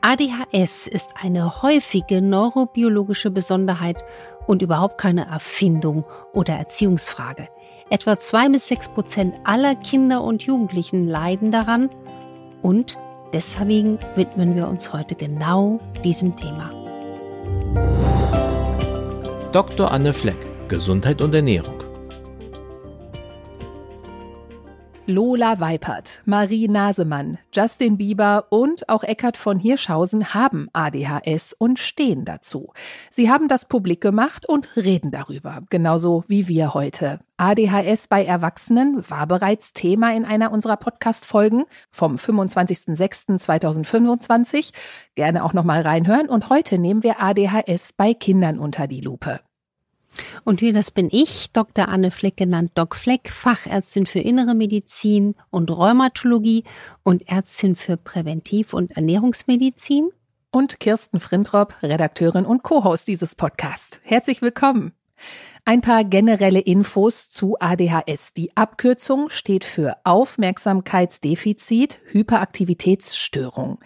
ADHS ist eine häufige neurobiologische Besonderheit und überhaupt keine Erfindung oder Erziehungsfrage. Etwa 2-6% aller Kinder und Jugendlichen leiden daran und deswegen widmen wir uns heute genau diesem Thema. Dr. Anne Fleck, Gesundheit und Ernährung. Lola Weipert, Marie Nasemann, Justin Bieber und auch Eckhard von Hirschhausen haben ADHS und stehen dazu. Sie haben das publik gemacht und reden darüber, genauso wie wir heute. ADHS bei Erwachsenen war bereits Thema in einer unserer Podcast-Folgen vom 25.06.2025. Gerne auch nochmal reinhören. Und heute nehmen wir ADHS bei Kindern unter die Lupe. Und das bin ich, Dr. Anne Fleck, genannt Doc Fleck, Fachärztin für Innere Medizin und Rheumatologie und Ärztin für Präventiv- und Ernährungsmedizin. Und Kirsten Frintrop, Redakteurin und Co-Host dieses Podcasts. Herzlich willkommen. Ein paar generelle Infos zu ADHS. Die Abkürzung steht für Aufmerksamkeitsdefizit Hyperaktivitätsstörung.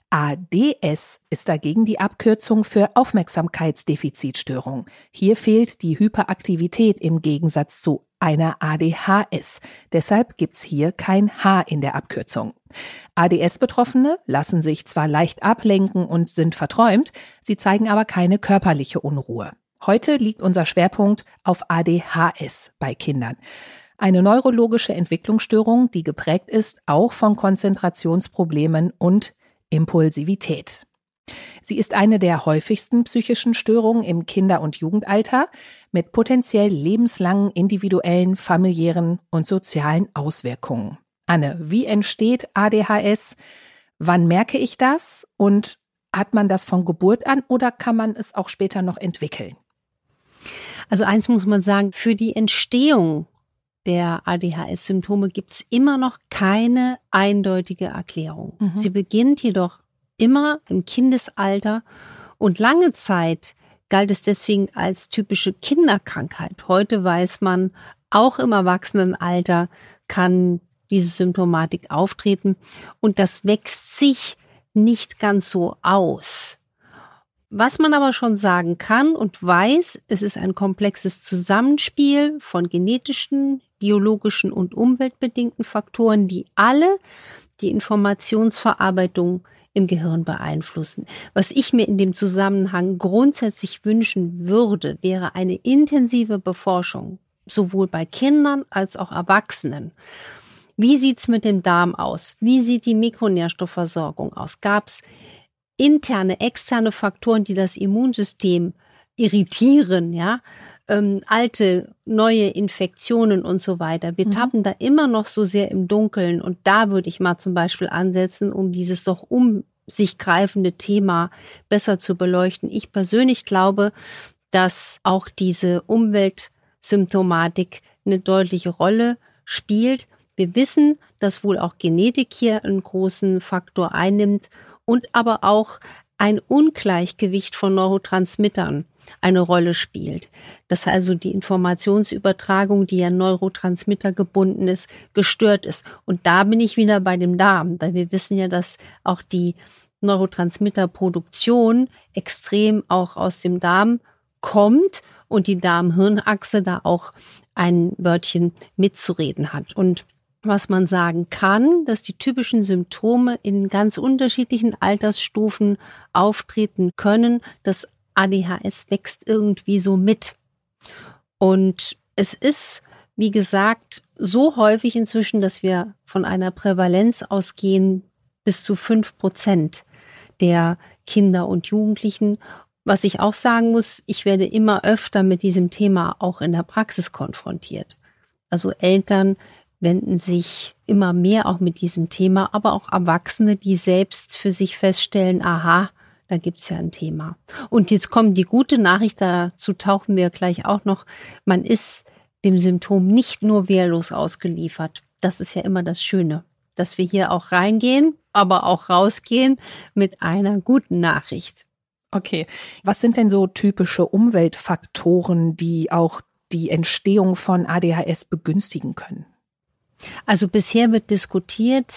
ADS ist dagegen die Abkürzung für Aufmerksamkeitsdefizitstörung. Hier fehlt die Hyperaktivität im Gegensatz zu einer ADHS. Deshalb gibt's hier kein H in der Abkürzung. ADS-Betroffene lassen sich zwar leicht ablenken und sind verträumt, sie zeigen aber keine körperliche Unruhe. Heute liegt unser Schwerpunkt auf ADHS bei Kindern. Eine neurologische Entwicklungsstörung, die geprägt ist auch von Konzentrationsproblemen und Impulsivität. Sie ist eine der häufigsten psychischen Störungen im Kinder- und Jugendalter mit potenziell lebenslangen individuellen, familiären und sozialen Auswirkungen. Anne, wie entsteht ADHS? Wann merke ich das? Und hat man das von Geburt an oder kann man es auch später noch entwickeln? Also eins muss man sagen, für die Entstehung der ADHS-Symptome gibt es immer noch keine eindeutige Erklärung. Sie beginnt jedoch immer im Kindesalter und lange Zeit galt es deswegen als typische Kinderkrankheit. Heute weiß man, auch im Erwachsenenalter kann diese Symptomatik auftreten und das wächst sich nicht ganz so aus. Was man aber schon sagen kann und weiß, es ist ein komplexes Zusammenspiel von genetischen, biologischen und umweltbedingten Faktoren, die alle die Informationsverarbeitung im Gehirn beeinflussen. Was ich mir in dem Zusammenhang grundsätzlich wünschen würde, wäre eine intensive Beforschung, sowohl bei Kindern als auch Erwachsenen. Wie sieht's mit dem Darm aus? Wie sieht die Mikronährstoffversorgung aus? Gab's interne, externe Faktoren, die das Immunsystem irritieren, ja? Alte, neue Infektionen und so weiter. Wir tappen da immer noch so sehr im Dunkeln und da würde ich mal zum Beispiel ansetzen, um dieses doch um sich greifende Thema besser zu beleuchten. Ich persönlich glaube, dass auch diese Umweltsymptomatik eine deutliche Rolle spielt. Wir wissen, dass wohl auch Genetik hier einen großen Faktor einnimmt und aber auch ein Ungleichgewicht von Neurotransmittern eine Rolle spielt. Dass also die Informationsübertragung, die ja Neurotransmitter gebunden ist, gestört ist. Und da bin ich wieder bei dem Darm, weil wir wissen ja, dass auch die Neurotransmitterproduktion extrem auch aus dem Darm kommt und die Darm-Hirn-Achse da auch ein Wörtchen mitzureden hat. Und was man sagen kann, dass die typischen Symptome in ganz unterschiedlichen Altersstufen auftreten können. Das ADHS wächst irgendwie so mit. Und es ist, wie gesagt, so häufig inzwischen, dass wir von einer Prävalenz ausgehen, bis zu 5% der Kinder und Jugendlichen. Was ich auch sagen muss, ich werde immer öfter mit diesem Thema auch in der Praxis konfrontiert. Also Eltern wenden sich immer mehr auch mit diesem Thema, aber auch Erwachsene, die selbst für sich feststellen, aha, da gibt's ja ein Thema. Und jetzt kommt die gute Nachricht, dazu tauchen wir gleich auch noch, man ist dem Symptom nicht nur wehrlos ausgeliefert. Das ist ja immer das Schöne, dass wir hier auch reingehen, aber auch rausgehen mit einer guten Nachricht. Okay, was sind denn so typische Umweltfaktoren, die auch die Entstehung von ADHS begünstigen können? Also bisher wird diskutiert,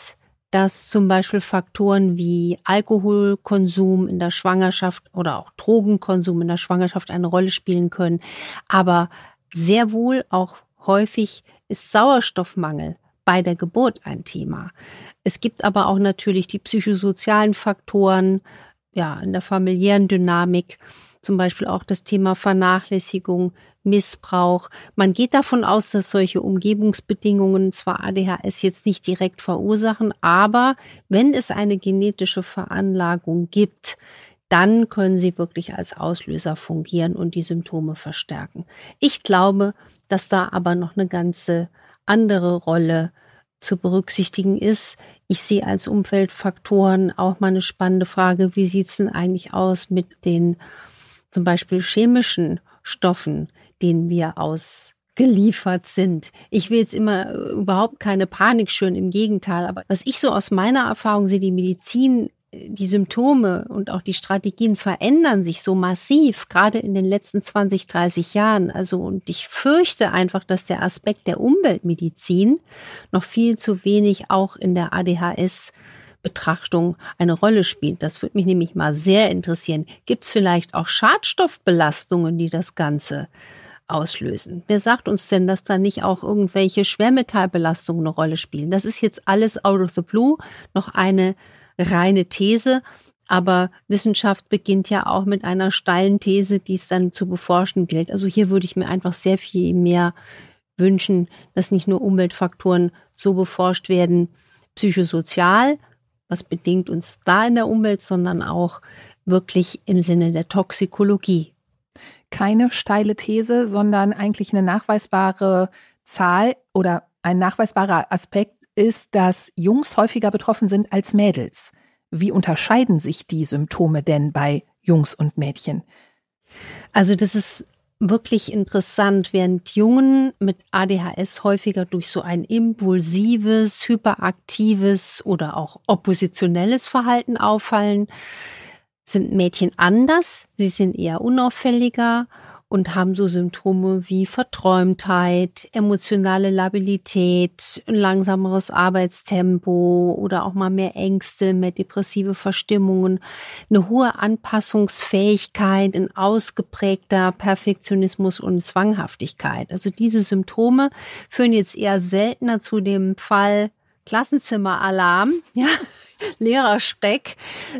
dass zum Beispiel Faktoren wie Alkoholkonsum in der Schwangerschaft oder auch Drogenkonsum in der Schwangerschaft eine Rolle spielen können. Aber sehr wohl auch häufig ist Sauerstoffmangel bei der Geburt ein Thema. Es gibt aber auch natürlich die psychosozialen Faktoren, ja, in der familiären Dynamik, zum Beispiel auch das Thema Vernachlässigung, Missbrauch. Man geht davon aus, dass solche Umgebungsbedingungen zwar ADHS jetzt nicht direkt verursachen, aber wenn es eine genetische Veranlagung gibt, dann können sie wirklich als Auslöser fungieren und die Symptome verstärken. Ich glaube, dass da aber noch eine ganze andere Rolle zu berücksichtigen ist. Ich sehe als Umweltfaktoren auch mal eine spannende Frage, wie sieht es denn eigentlich aus mit den zum Beispiel chemischen Stoffen, denen wir ausgeliefert sind. Ich will jetzt immer überhaupt keine Panik schüren, im Gegenteil. Aber was ich so aus meiner Erfahrung sehe, die Medizin, die Symptome und auch die Strategien verändern sich so massiv, gerade in den letzten 20, 30 Jahren. Also, und ich fürchte einfach, dass der Aspekt der Umweltmedizin noch viel zu wenig auch in der ADHS-Betrachtung eine Rolle spielt. Das würde mich nämlich mal sehr interessieren. Gibt es vielleicht auch Schadstoffbelastungen, die das Ganze auslösen? Wer sagt uns denn, dass da nicht auch irgendwelche Schwermetallbelastungen eine Rolle spielen? Das ist jetzt alles out of the blue, noch eine reine These, aber Wissenschaft beginnt ja auch mit einer steilen These, die es dann zu beforschen gilt. Also hier würde ich mir einfach sehr viel mehr wünschen, dass nicht nur Umweltfaktoren so beforscht werden, psychosozial, was bedingt uns da in der Umwelt, sondern auch wirklich im Sinne der Toxikologie. Keine steile These, sondern eigentlich eine nachweisbare Zahl oder ein nachweisbarer Aspekt ist, dass Jungs häufiger betroffen sind als Mädels. Wie unterscheiden sich die Symptome denn bei Jungs und Mädchen? Also das ist wirklich interessant, während Jungen mit ADHS häufiger durch so ein impulsives, hyperaktives oder auch oppositionelles Verhalten auffallen, sind Mädchen anders. Sie sind eher unauffälliger und haben so Symptome wie Verträumtheit, emotionale Labilität, ein langsameres Arbeitstempo oder auch mal mehr Ängste, mehr depressive Verstimmungen, eine hohe Anpassungsfähigkeit, ein ausgeprägter Perfektionismus und Zwanghaftigkeit. Also diese Symptome führen jetzt eher seltener zu dem Fall Klassenzimmeralarm, ja, Lehrerschreck.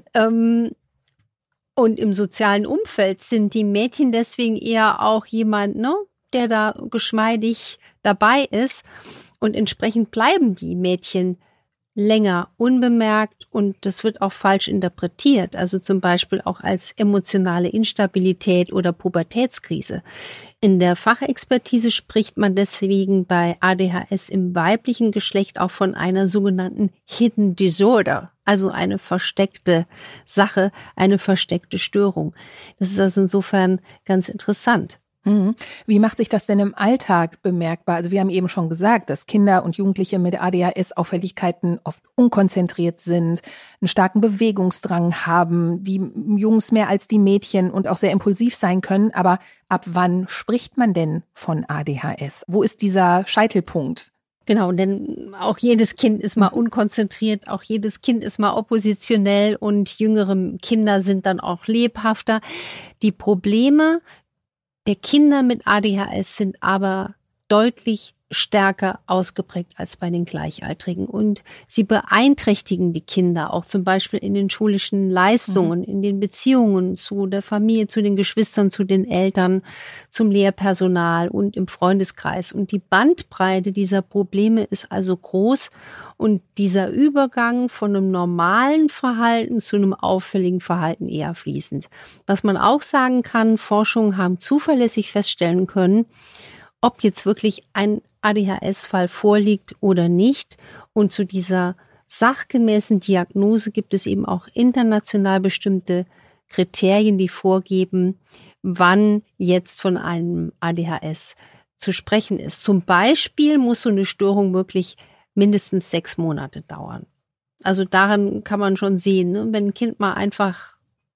Und im sozialen Umfeld sind die Mädchen deswegen eher auch jemand, ne, der da geschmeidig dabei ist. Und entsprechend bleiben die Mädchen länger unbemerkt und das wird auch falsch interpretiert. Also zum Beispiel auch als emotionale Instabilität oder Pubertätskrise. In der Fachexpertise spricht man deswegen bei ADHS im weiblichen Geschlecht auch von einer sogenannten Hidden Disorder, also eine versteckte Sache, eine versteckte Störung. Das ist also insofern ganz interessant. Wie macht sich das denn im Alltag bemerkbar? Also wir haben eben schon gesagt, dass Kinder und Jugendliche mit ADHS-Auffälligkeiten oft unkonzentriert sind, einen starken Bewegungsdrang haben, die Jungs mehr als die Mädchen und auch sehr impulsiv sein können. Aber ab wann spricht man denn von ADHS? Wo ist dieser Scheitelpunkt? Genau, denn auch jedes Kind ist mal unkonzentriert, auch jedes Kind ist mal oppositionell und jüngere Kinder sind dann auch lebhafter. Die Probleme der Kinder mit ADHS sind aber deutlich stärker ausgeprägt als bei den Gleichaltrigen. Und sie beeinträchtigen die Kinder auch zum Beispiel in den schulischen Leistungen, in den Beziehungen zu der Familie, zu den Geschwistern, zu den Eltern, zum Lehrpersonal und im Freundeskreis. Und die Bandbreite dieser Probleme ist also groß. Und dieser Übergang von einem normalen Verhalten zu einem auffälligen Verhalten eher fließend. Was man auch sagen kann, Forschungen haben zuverlässig feststellen können, ob jetzt wirklich ein ADHS-Fall vorliegt oder nicht. Und zu dieser sachgemäßen Diagnose gibt es eben auch international bestimmte Kriterien, die vorgeben, wann jetzt von einem ADHS zu sprechen ist. Zum Beispiel muss so eine Störung wirklich mindestens 6 Monate dauern. Also daran kann man schon sehen, ne? Wenn ein Kind mal einfach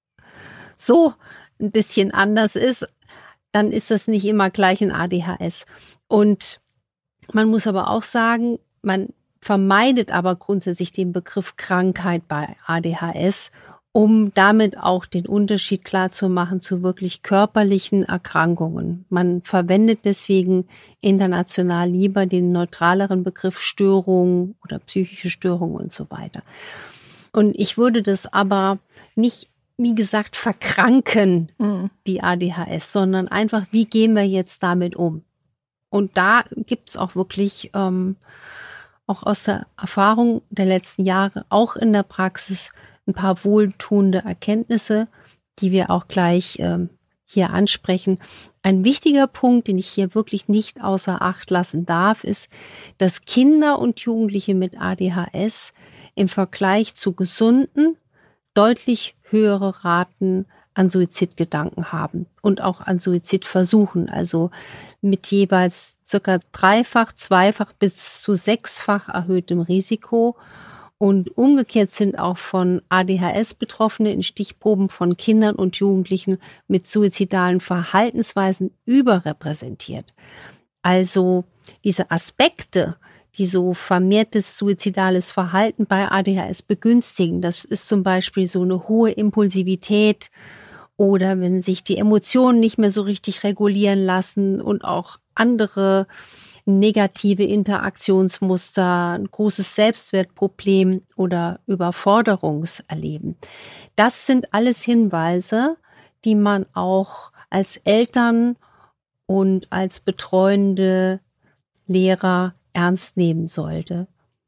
so ein bisschen anders ist, dann ist das nicht immer gleich ein ADHS. Und man muss aber auch sagen, man vermeidet aber grundsätzlich den Begriff Krankheit bei ADHS, um damit auch den Unterschied klarzumachen zu wirklich körperlichen Erkrankungen. Man verwendet deswegen international lieber den neutraleren Begriff Störung oder psychische Störung und so weiter. Und ich würde das aber nicht, wie gesagt, verkranken, die ADHS, sondern einfach, wie gehen wir jetzt damit um? Und da gibt es auch wirklich, auch aus der Erfahrung der letzten Jahre, auch in der Praxis, ein paar wohltuende Erkenntnisse, die wir auch gleich hier ansprechen. Ein wichtiger Punkt, den ich hier wirklich nicht außer Acht lassen darf, ist, dass Kinder und Jugendliche mit ADHS im Vergleich zu Gesunden deutlich höhere Raten an Suizidgedanken haben und auch an Suizidversuchen, also mit jeweils circa 3-fach, 2-fach bis zu 6-fach erhöhtem Risiko. Und umgekehrt sind auch von ADHS-Betroffene in Stichproben von Kindern und Jugendlichen mit suizidalen Verhaltensweisen überrepräsentiert. Also diese Aspekte, die so vermehrtes suizidales Verhalten bei ADHS begünstigen, das ist zum Beispiel so eine hohe Impulsivität oder wenn sich die Emotionen nicht mehr so richtig regulieren lassen und auch andere negative Interaktionsmuster, ein großes Selbstwertproblem oder Überforderungserleben. Das sind alles Hinweise, die man auch als Eltern und als betreuende Lehrer ernst nehmen sollte.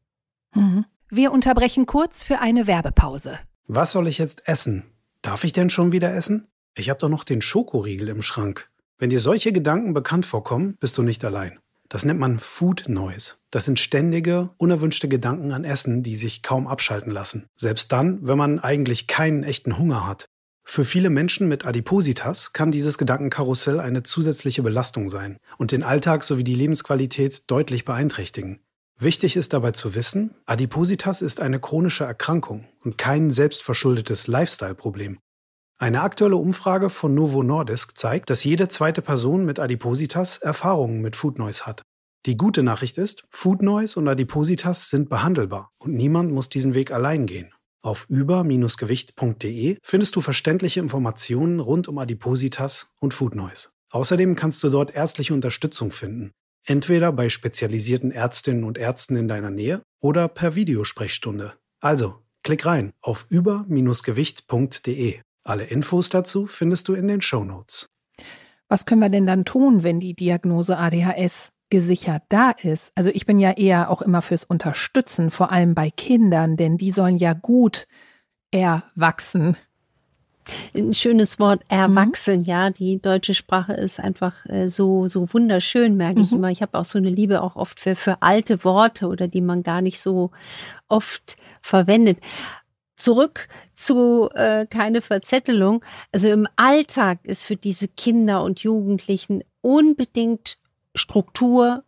Wir unterbrechen kurz für eine Werbepause. Was soll ich jetzt essen? Darf ich denn schon wieder essen? Ich habe doch noch den Schokoriegel im Schrank. Wenn dir solche Gedanken bekannt vorkommen, bist du nicht allein. Das nennt man Food Noise. Das sind ständige, unerwünschte Gedanken an Essen, die sich kaum abschalten lassen. Selbst dann, wenn man eigentlich keinen echten Hunger hat. Für viele Menschen mit Adipositas kann dieses Gedankenkarussell eine zusätzliche Belastung sein und den Alltag sowie die Lebensqualität deutlich beeinträchtigen. Wichtig ist dabei zu wissen, Adipositas ist eine chronische Erkrankung und kein selbstverschuldetes Lifestyle-Problem. Eine aktuelle Umfrage von Novo Nordisk zeigt, dass jede zweite Person mit Adipositas Erfahrungen mit Food Noise hat. Die gute Nachricht ist, Food Noise und Adipositas sind behandelbar und niemand muss diesen Weg allein gehen. Auf über-gewicht.de findest du verständliche Informationen rund um Adipositas und Food Noise. Außerdem kannst du dort ärztliche Unterstützung finden. Entweder bei spezialisierten Ärztinnen und Ärzten in deiner Nähe oder per Videosprechstunde. Also, klick rein auf über-gewicht.de. Alle Infos dazu findest du in den Shownotes. Was können wir denn dann tun, wenn die Diagnose ADHS gesichert da ist? Also ich bin ja eher auch immer fürs Unterstützen, vor allem bei Kindern, denn die sollen ja gut erwachsen. Ein schönes Wort, erwachsen, ja. Die deutsche Sprache ist einfach so wunderschön, merke ich immer. Ich habe auch so eine Liebe auch oft für alte Worte oder die man gar nicht so oft verwendet. Zurück zu keine Verzettelung. Also im Alltag ist für diese Kinder und Jugendlichen unbedingt Struktur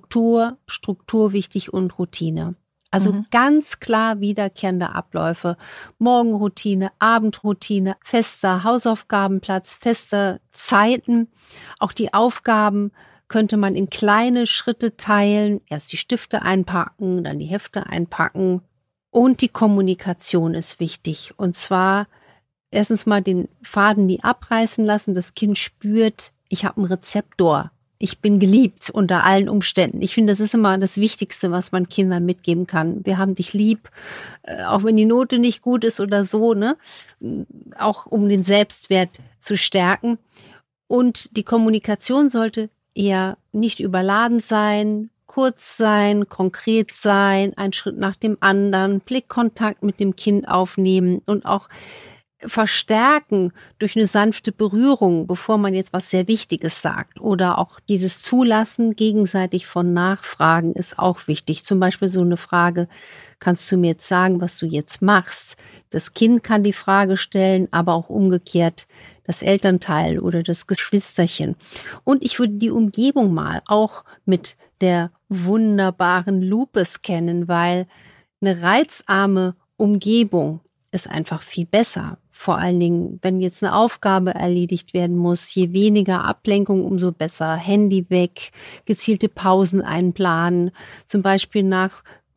wichtig und Routine. Also ganz klar wiederkehrende Abläufe. Morgenroutine, Abendroutine, fester Hausaufgabenplatz, feste Zeiten. Auch die Aufgaben könnte man in kleine Schritte teilen. Erst die Stifte einpacken, dann die Hefte einpacken. Und die Kommunikation ist wichtig. Und zwar erstens mal den Faden nie abreißen lassen. Das Kind spürt, ich habe einen Rezeptor. Ich bin geliebt unter allen Umständen. Ich finde, das ist immer das Wichtigste, was man Kindern mitgeben kann. Wir haben dich lieb, auch wenn die Note nicht gut ist oder so, ne? Auch um den Selbstwert zu stärken. Und die Kommunikation sollte eher nicht überladen sein, kurz sein, konkret sein, ein Schritt nach dem anderen, Blickkontakt mit dem Kind aufnehmen und auch verstärken durch eine sanfte Berührung, bevor man jetzt was sehr Wichtiges sagt. Oder auch dieses Zulassen gegenseitig von Nachfragen ist auch wichtig. Zum Beispiel so eine Frage, kannst du mir jetzt sagen, was du jetzt machst? Das Kind kann die Frage stellen, aber auch umgekehrt das Elternteil oder das Geschwisterchen. Und ich würde die Umgebung mal auch mit der wunderbaren Lupe scannen, weil eine reizarme Umgebung ist einfach viel besser. Vor allen Dingen, wenn jetzt eine Aufgabe erledigt werden muss, je weniger Ablenkung, umso besser. Handy weg, gezielte Pausen einplanen, zum Beispiel nach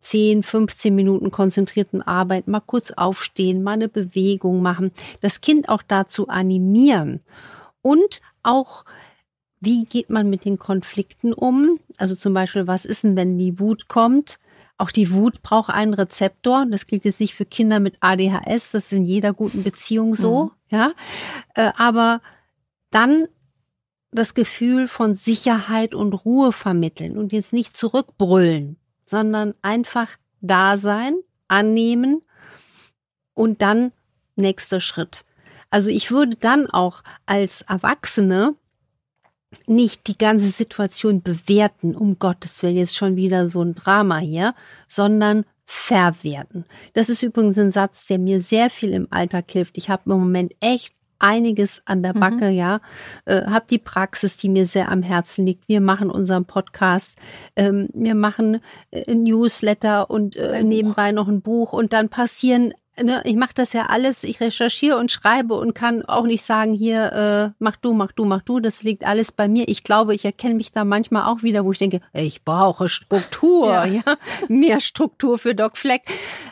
10, 15 Minuten konzentrierten Arbeit, mal kurz aufstehen, mal eine Bewegung machen, das Kind auch dazu animieren und auch, wie geht man mit den Konflikten um? Also zum Beispiel, was ist denn, wenn die Wut kommt? Auch die Wut braucht einen Rezeptor. Das gilt jetzt nicht für Kinder mit ADHS, das ist in jeder guten Beziehung so, ja. Aber dann das Gefühl von Sicherheit und Ruhe vermitteln und jetzt nicht zurückbrüllen, sondern einfach da sein, annehmen und dann nächster Schritt. Also ich würde dann auch als Erwachsene nicht die ganze Situation bewerten, um Gottes Willen, jetzt schon wieder so ein Drama hier, sondern verwerten. Das ist übrigens ein Satz, der mir sehr viel im Alltag hilft. Ich habe im Moment echt einiges an der Backe, habe die Praxis, die mir sehr am Herzen liegt. Wir machen unseren Podcast, wir machen ein Newsletter und nebenbei noch ein Buch und dann passieren, ich mache das ja alles, ich recherchiere und schreibe und kann auch nicht sagen, hier, mach du, das liegt alles bei mir. Ich glaube, ich erkenne mich da manchmal auch wieder, wo ich denke, ich brauche Struktur, mehr Struktur für Doc Fleck.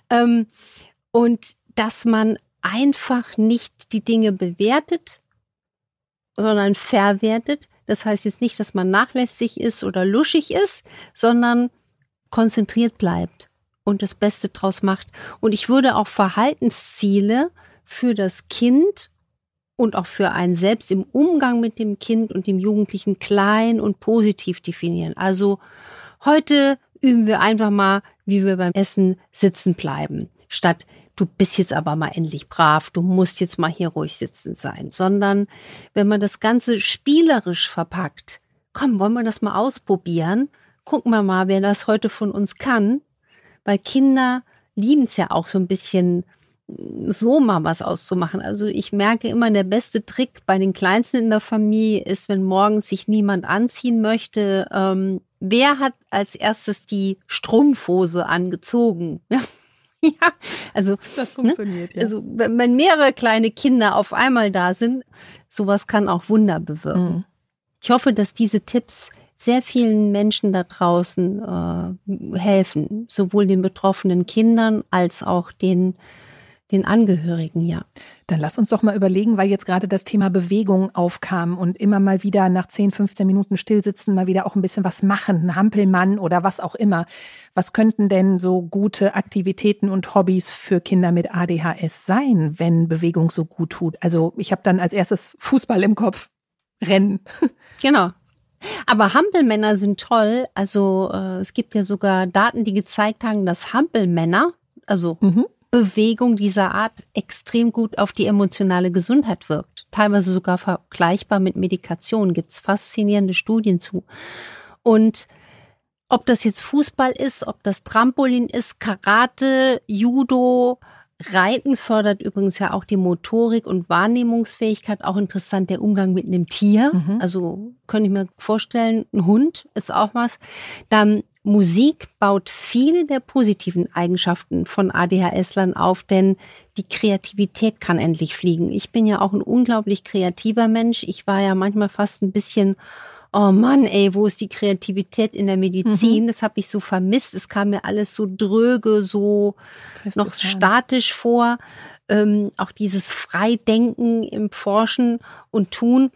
Und dass man einfach nicht die Dinge bewertet, sondern verwertet. Das heißt jetzt nicht, dass man nachlässig ist oder luschig ist, sondern konzentriert bleibt und das Beste draus macht. Und ich würde auch Verhaltensziele für das Kind und auch für einen selbst im Umgang mit dem Kind und dem Jugendlichen klein und positiv definieren. Also heute üben wir einfach mal, wie wir beim Essen sitzen bleiben, statt du bist jetzt aber mal endlich brav, du musst jetzt mal hier ruhig sitzen sein, sondern wenn man das Ganze spielerisch verpackt, komm, wollen wir das mal ausprobieren? Gucken wir mal, wer das heute von uns kann, weil Kinder lieben es ja auch so ein bisschen so mal was auszumachen. Also ich merke immer, der beste Trick bei den Kleinsten in der Familie ist, wenn morgens sich niemand anziehen möchte, wer hat als erstes die Strumpfhose angezogen? Ja, also das funktioniert, ja. Also wenn mehrere kleine Kinder auf einmal da sind, sowas kann auch Wunder bewirken. Ich hoffe, dass diese Tipps sehr vielen Menschen da draußen helfen, sowohl den betroffenen Kindern als auch den Angehörigen, ja. Dann lass uns doch mal überlegen, weil jetzt gerade das Thema Bewegung aufkam und immer mal wieder nach 10, 15 Minuten stillsitzen, mal wieder auch ein bisschen was machen, ein Hampelmann oder was auch immer. Was könnten denn so gute Aktivitäten und Hobbys für Kinder mit ADHS sein, wenn Bewegung so gut tut? Also ich habe dann als erstes Fußball im Kopf, Rennen. Genau. Aber Hampelmänner sind toll. Also es gibt ja sogar Daten, die gezeigt haben, dass Hampelmänner, also Bewegung dieser Art extrem gut auf die emotionale Gesundheit wirkt. Teilweise sogar vergleichbar mit Medikation. Gibt es faszinierende Studien zu. Und ob das jetzt Fußball ist, ob das Trampolin ist, Karate, Judo, Reiten fördert übrigens ja auch die Motorik und Wahrnehmungsfähigkeit. Auch interessant, der Umgang mit einem Tier. Also könnte ich mir vorstellen, ein Hund ist auch was. Dann Musik baut viele der positiven Eigenschaften von ADHS-Lern auf, denn die Kreativität kann endlich fliegen. Ich bin ja auch ein unglaublich kreativer Mensch. Ich war ja manchmal fast ein bisschen, oh Mann, ey, wo ist die Kreativität in der Medizin? Das habe ich so vermisst. Es kam mir alles so dröge, so noch statisch vor. Auch dieses Freidenken im Forschen und Tun.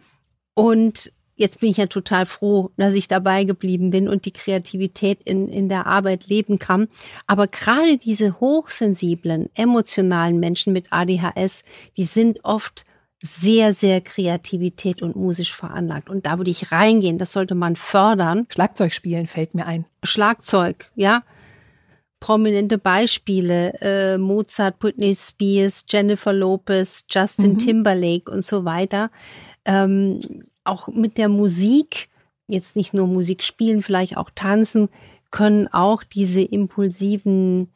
Und jetzt bin ich ja total froh, dass ich dabei geblieben bin und die Kreativität in der Arbeit leben kann. Aber gerade diese hochsensiblen, emotionalen Menschen mit ADHS, die sind oft sehr, sehr kreativität und musisch veranlagt. Und da würde ich reingehen, das sollte man fördern. Schlagzeug spielen fällt mir ein. Schlagzeug, ja. Prominente Beispiele, Mozart, Britney Spears, Jennifer Lopez, Justin Timberlake und so weiter. Auch mit der Musik, jetzt nicht nur Musik spielen, vielleicht auch tanzen, können auch diese impulsiven,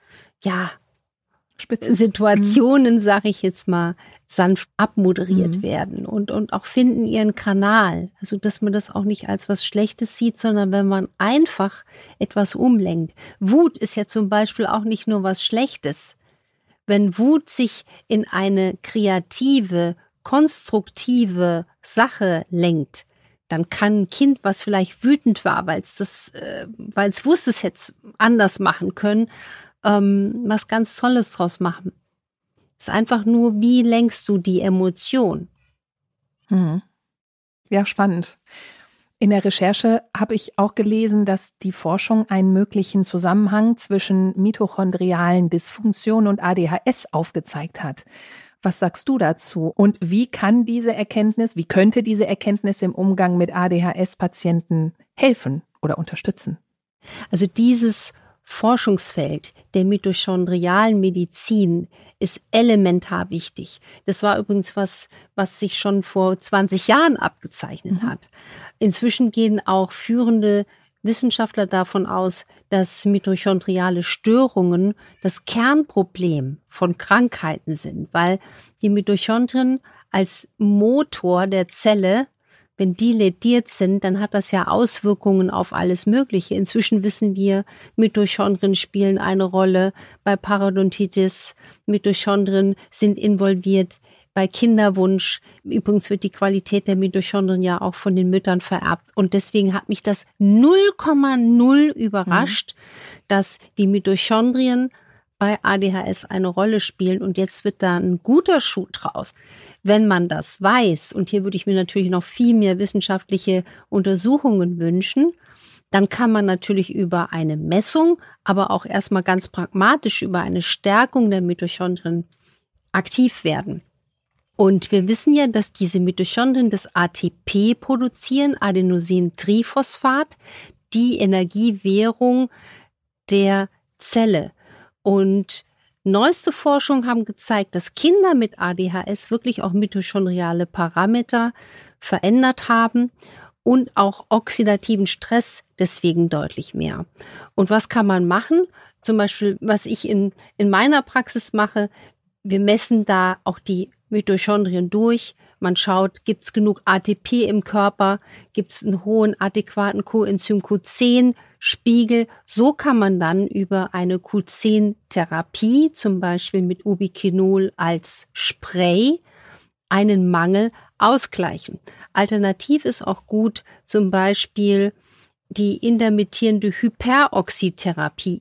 Situationen, sage ich jetzt mal, sanft abmoderiert werden und auch finden ihren Kanal. Also, dass man das auch nicht als was Schlechtes sieht, sondern wenn man einfach etwas umlenkt. Wut ist ja zum Beispiel auch nicht nur was Schlechtes. Wenn Wut sich in eine kreative, konstruktive Sache lenkt, dann kann ein Kind, was vielleicht wütend war, weil es wusste, es hätte es anders machen können, was ganz Tolles draus machen. Es ist einfach nur, wie lenkst du die Emotion? Ja, spannend. In der Recherche habe ich auch gelesen, dass die Forschung einen möglichen Zusammenhang zwischen mitochondrialen Dysfunktionen und ADHS aufgezeigt hat. Was sagst du dazu? Und wie könnte diese Erkenntnis im Umgang mit ADHS-Patienten helfen oder unterstützen? Also dieses Forschungsfeld der mitochondrialen Medizin ist elementar wichtig. Das war übrigens was sich schon vor 20 Jahren abgezeichnet hat. Inzwischen gehen auch führende Wissenschaftler davon aus, dass mitochondriale Störungen das Kernproblem von Krankheiten sind, weil die Mitochondrien als Motor der Zelle, wenn die lädiert sind, dann hat das ja Auswirkungen auf alles Mögliche. Inzwischen wissen wir, Mitochondrien spielen eine Rolle bei Parodontitis. Mitochondrien sind involviert bei Kinderwunsch. Übrigens wird die Qualität der Mitochondrien ja auch von den Müttern vererbt. Und deswegen hat mich das 0,0 überrascht, dass die Mitochondrien bei ADHS eine Rolle spielen. Und jetzt wird da ein guter Schuh draus. Wenn man das weiß, und hier würde ich mir natürlich noch viel mehr wissenschaftliche Untersuchungen wünschen, dann kann man natürlich über eine Messung, aber auch erstmal ganz pragmatisch über eine Stärkung der Mitochondrien aktiv werden. Und wir wissen ja, dass diese Mitochondrien das ATP produzieren, Adenosintriphosphat, die Energiewährung der Zelle. Und neueste Forschungen haben gezeigt, dass Kinder mit ADHS wirklich auch mitochondriale Parameter verändert haben und auch oxidativen Stress deswegen deutlich mehr. Und was kann man machen? Zum Beispiel, was ich in meiner Praxis mache, wir messen da auch die Mitochondrien durch. Man schaut, gibt es genug ATP im Körper, gibt es einen hohen adäquaten Coenzym Q10-Spiegel. So kann man dann über eine Q10-Therapie, zum Beispiel mit Ubiquinol als Spray, einen Mangel ausgleichen. Alternativ ist auch gut, zum Beispiel die intermittierende Hyperoxytherapie,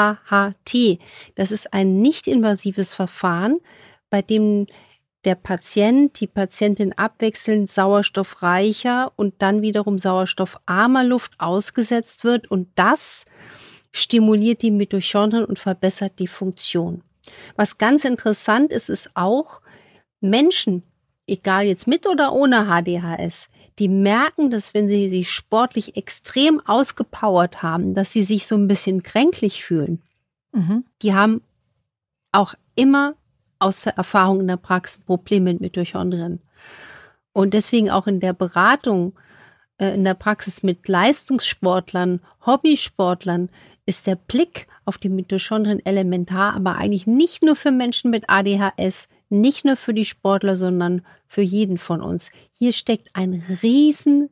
IHHT. Das ist ein nicht-invasives Verfahren, bei dem der Patient, die Patientin abwechselnd sauerstoffreicher und dann wiederum sauerstoffarmer Luft ausgesetzt wird. Und das stimuliert die Mitochondrien und verbessert die Funktion. Was ganz interessant ist, ist auch Menschen, egal jetzt mit oder ohne ADHS, die merken, dass wenn sie sich sportlich extrem ausgepowert haben, dass sie sich so ein bisschen kränklich fühlen. Die haben auch immer aus der Erfahrung in der Praxis Probleme mit Mitochondrien. Und deswegen auch in der Beratung, in der Praxis mit Leistungssportlern, Hobbysportlern, ist der Blick auf die Mitochondrien elementar, aber eigentlich nicht nur für Menschen mit ADHS, nicht nur für die Sportler, sondern für jeden von uns. Hier steckt ein riesen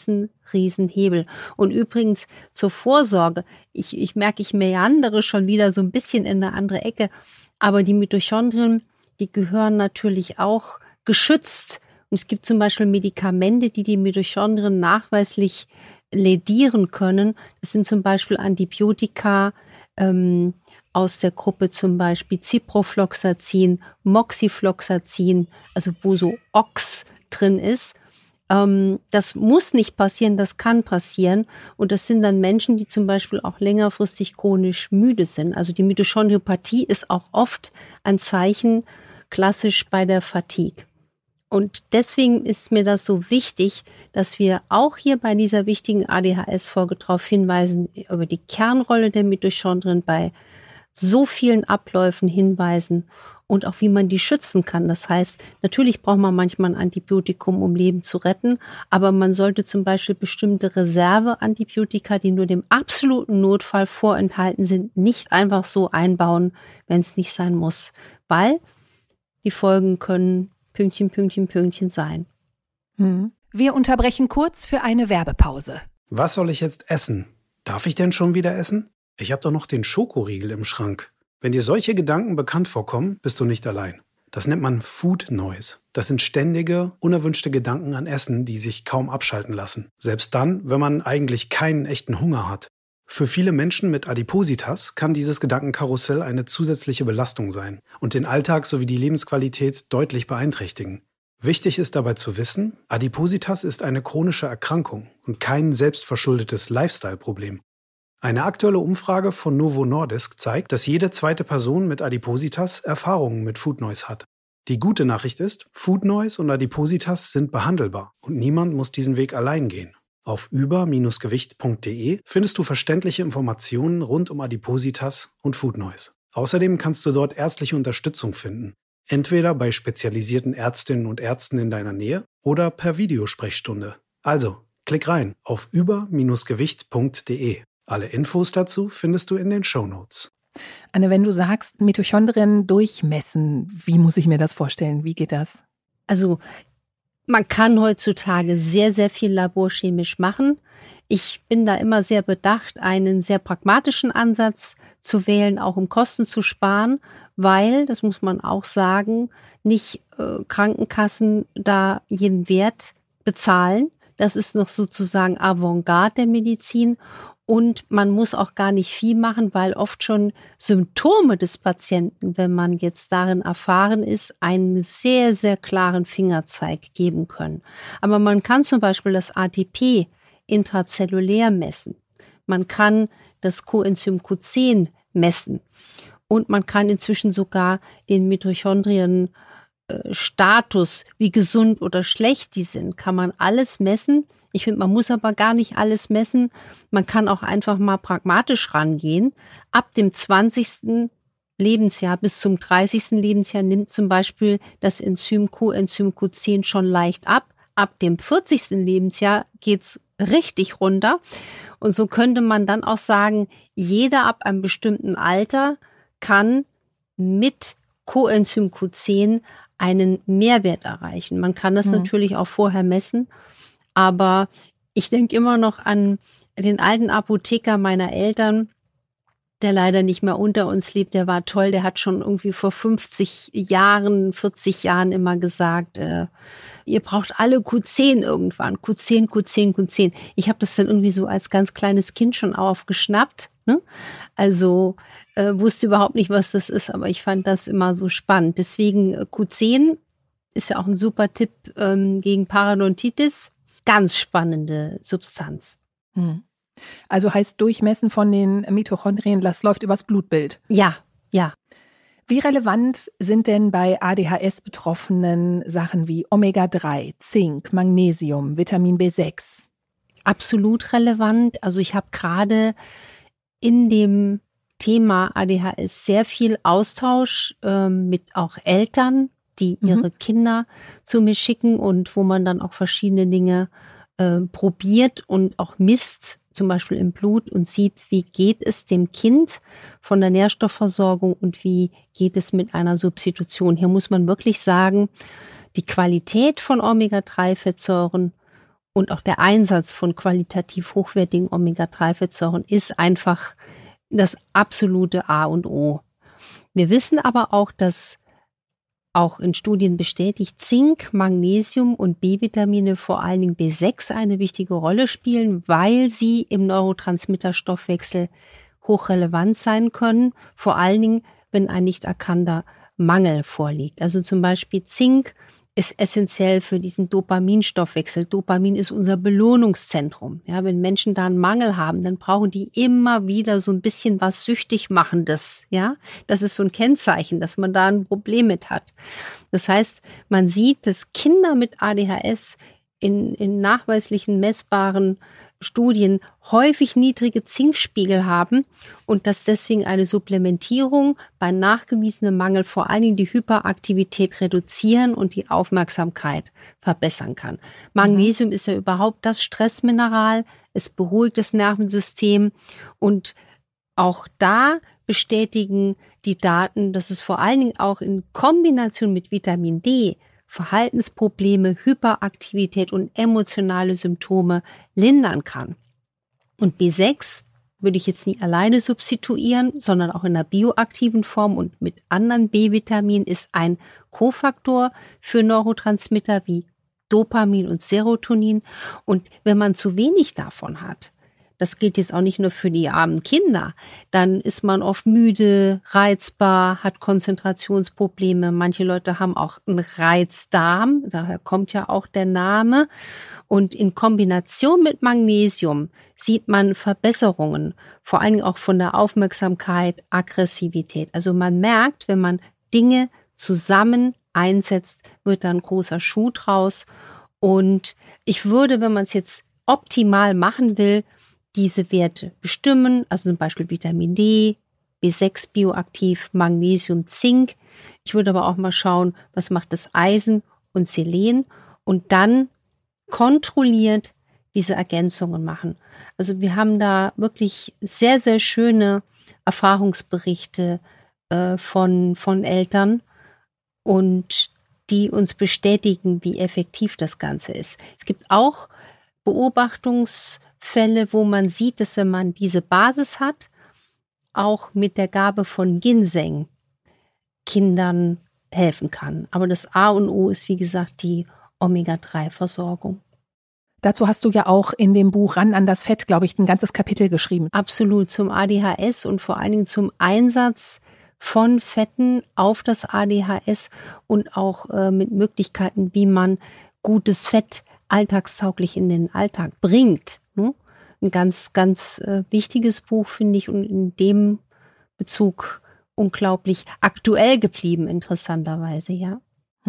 Hebel. Und übrigens zur Vorsorge, ich merke, ich meandere schon wieder so ein bisschen in eine andere Ecke, aber die Mitochondrien, die gehören natürlich auch geschützt. Und es gibt zum Beispiel Medikamente, die die Mitochondrien nachweislich lädieren können. Das sind zum Beispiel Antibiotika aus der Gruppe zum Beispiel Ciprofloxacin, Moxifloxacin, also wo so Ox drin ist. Das muss nicht passieren, das kann passieren. Und das sind dann Menschen, die zum Beispiel auch längerfristig chronisch müde sind. Also die Mitochondriopathie ist auch oft ein Zeichen klassisch bei der Fatigue. Und deswegen ist mir das so wichtig, dass wir auch hier bei dieser wichtigen ADHS-Folge darauf hinweisen, über die Kernrolle der Mitochondrien bei so vielen Abläufen hinweisen und auch wie man die schützen kann. Das heißt, natürlich braucht man manchmal ein Antibiotikum, um Leben zu retten, aber man sollte zum Beispiel bestimmte Reserveantibiotika, die nur dem absoluten Notfall vorenthalten sind, nicht einfach so einbauen, wenn es nicht sein muss, weil die Folgen können Pünktchen sein. Wir unterbrechen kurz für eine Werbepause. Was soll ich jetzt essen? Darf ich denn schon wieder essen? Ich habe doch noch den Schokoriegel im Schrank. Wenn dir solche Gedanken bekannt vorkommen, bist du nicht allein. Das nennt man Food Noise. Das sind ständige, unerwünschte Gedanken an Essen, die sich kaum abschalten lassen. Selbst dann, wenn man eigentlich keinen echten Hunger hat. Für viele Menschen mit Adipositas kann dieses Gedankenkarussell eine zusätzliche Belastung sein und den Alltag sowie die Lebensqualität deutlich beeinträchtigen. Wichtig ist dabei zu wissen, Adipositas ist eine chronische Erkrankung und kein selbstverschuldetes Lifestyle-Problem. Eine aktuelle Umfrage von Novo Nordisk zeigt, dass jede zweite Person mit Adipositas Erfahrungen mit Food Noise hat. Die gute Nachricht ist, Food Noise und Adipositas sind behandelbar und niemand muss diesen Weg allein gehen. Auf über-gewicht.de findest du verständliche Informationen rund um Adipositas und Food Noise. Außerdem kannst du dort ärztliche Unterstützung finden. Entweder bei spezialisierten Ärztinnen und Ärzten in deiner Nähe oder per Videosprechstunde. Also, klick rein auf über-gewicht.de. Alle Infos dazu findest du in den Shownotes. Anne, wenn du sagst, Mitochondrien durchmessen, wie muss ich mir das vorstellen? Wie geht das? Also, man kann heutzutage sehr, sehr viel laborchemisch machen. Ich bin da immer sehr bedacht, einen sehr pragmatischen Ansatz zu wählen, auch um Kosten zu sparen, weil, das muss man auch sagen, nicht Krankenkassen da jeden Wert bezahlen. Das ist noch sozusagen Avantgarde der Medizin. Und man muss auch gar nicht viel machen, weil oft schon Symptome des Patienten, wenn man jetzt darin erfahren ist, einen sehr, sehr klaren Fingerzeig geben können. Aber man kann zum Beispiel das ATP intrazellulär messen. Man kann das Coenzym Q10 messen. Und man kann inzwischen sogar den Mitochondrien Status, wie gesund oder schlecht die sind, kann man alles messen. Ich finde, man muss aber gar nicht alles messen. Man kann auch einfach mal pragmatisch rangehen. Ab dem 20. Lebensjahr bis zum 30. Lebensjahr nimmt zum Beispiel das Enzym Q10 schon leicht ab. Ab dem 40. Lebensjahr geht's richtig runter. Und so könnte man dann auch sagen, jeder ab einem bestimmten Alter kann mit Coenzym Q10 einen Mehrwert erreichen. Man kann das natürlich auch vorher messen, aber ich denke immer noch an den alten Apotheker meiner Eltern, der leider nicht mehr unter uns lebt. Der war toll, der hat schon irgendwie vor 50 Jahren, 40 Jahren immer gesagt, ihr braucht alle Q10 irgendwann, Q10. Ich habe das dann irgendwie so als ganz kleines Kind schon aufgeschnappt, ne? Also wusste überhaupt nicht, was das ist, aber ich fand das immer so spannend. Deswegen Q10 ist ja auch ein super Tipp gegen Parodontitis. Ganz spannende Substanz. Also heißt Durchmessen von den Mitochondrien, das läuft übers Blutbild? Ja. Wie relevant sind denn bei ADHS-Betroffenen Sachen wie Omega-3, Zink, Magnesium, Vitamin B6? Absolut relevant. Also ich habe gerade in dem Thema ADHS sehr viel Austausch mit auch Eltern, die ihre Kinder zu mir schicken und wo man dann auch verschiedene Dinge probiert und auch misst, zum Beispiel im Blut und sieht, wie geht es dem Kind von der Nährstoffversorgung und wie geht es mit einer Substitution. Hier muss man wirklich sagen, die Qualität von Omega-3-Fettsäuren und auch der Einsatz von qualitativ hochwertigen Omega-3-Fettsäuren ist einfach das absolute A und O. Wir wissen aber auch, dass auch in Studien bestätigt, Zink, Magnesium und B-Vitamine, vor allen Dingen B6, eine wichtige Rolle spielen, weil sie im Neurotransmitterstoffwechsel hochrelevant sein können, vor allen Dingen, wenn ein nicht erkannter Mangel vorliegt. Also zum Beispiel Zink ist essentiell für diesen Dopaminstoffwechsel. Dopamin ist unser Belohnungszentrum. Ja, wenn Menschen da einen Mangel haben, dann brauchen die immer wieder so ein bisschen was süchtig machendes. Ja, das ist so ein Kennzeichen, dass man da ein Problem mit hat. Das heißt, man sieht, dass Kinder mit ADHS in nachweislichen messbaren Studien häufig niedrige Zinkspiegel haben und dass deswegen eine Supplementierung bei nachgewiesenem Mangel vor allen Dingen die Hyperaktivität reduzieren und die Aufmerksamkeit verbessern kann. Magnesium ist ja überhaupt das Stressmineral, es beruhigt das Nervensystem und auch da bestätigen die Daten, dass es vor allen Dingen auch in Kombination mit Vitamin D Verhaltensprobleme, Hyperaktivität und emotionale Symptome lindern kann. Und B6 würde ich jetzt nie alleine substituieren, sondern auch in einer bioaktiven Form und mit anderen B-Vitaminen, ist ein Kofaktor für Neurotransmitter wie Dopamin und Serotonin. Und wenn man zu wenig davon hat, das gilt jetzt auch nicht nur für die armen Kinder, dann ist man oft müde, reizbar, hat Konzentrationsprobleme. Manche Leute haben auch einen Reizdarm, daher kommt ja auch der Name. Und in Kombination mit Magnesium sieht man Verbesserungen, vor allem auch von der Aufmerksamkeit, Aggressivität. Also man merkt, wenn man Dinge zusammen einsetzt, wird da ein großer Schuh draus. Und ich würde, wenn man es jetzt optimal machen will, diese Werte bestimmen, also zum Beispiel Vitamin D, B6 bioaktiv, Magnesium, Zink. Ich würde aber auch mal schauen, was macht das Eisen und Selen und dann kontrolliert diese Ergänzungen machen. Also wir haben da wirklich sehr, sehr schöne Erfahrungsberichte von Eltern und die uns bestätigen, wie effektiv das Ganze ist. Es gibt auch Beobachtungsfälle, wo man sieht, dass wenn man diese Basis hat, auch mit der Gabe von Ginseng Kindern helfen kann. Aber das A und O ist, wie gesagt, die Omega-3-Versorgung. Dazu hast du ja auch in dem Buch Ran an das Fett, glaube ich, ein ganzes Kapitel geschrieben. Absolut, zum ADHS und vor allen Dingen zum Einsatz von Fetten auf das ADHS und auch mit Möglichkeiten, wie man gutes Fett alltagstauglich in den Alltag bringt. Ne? Ein ganz, ganz wichtiges Buch, finde ich, und in dem Bezug unglaublich aktuell geblieben, interessanterweise, ja.